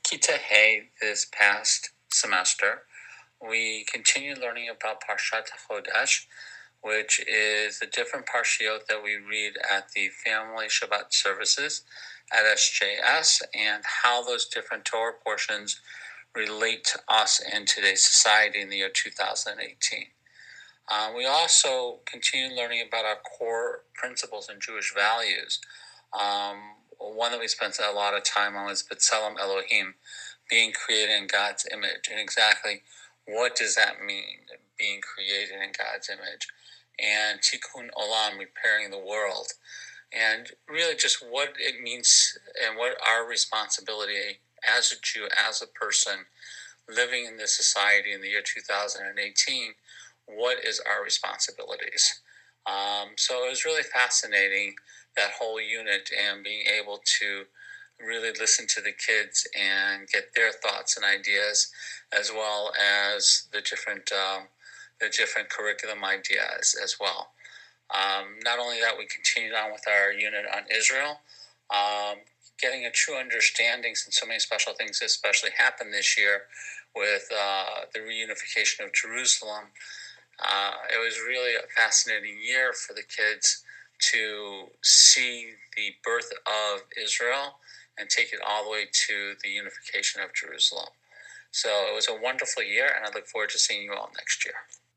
Kita Hey this past semester. We continued learning about Parshat Chodesh, which is the different parshiot that we read at the family Shabbat services at SJS, and how those different Torah portions relate to us in today's society in the year 2018. We also continue learning about our core principles and Jewish values. One that we spent a lot of time on was B'Tselem Elohim, being created in God's image, and exactly what does that mean, being created in God's image, and Tikkun Olam, repairing the world, and really just what it means and what our responsibility as a Jew, as a person living in this society in the year 2018, what is our responsibilities? So it was really fascinating, that whole unit, and being able to really listen to the kids and get their thoughts and ideas, as well as the different curriculum ideas as well. Not only that, we continued on with our unit on Israel, getting a true understanding, since so many special things especially happened this year with the reunification of Jerusalem. It was really a fascinating year for the kids to see the birth of Israel and take it all the way to the unification of Jerusalem. So it was a wonderful year, and I look forward to seeing you all next year.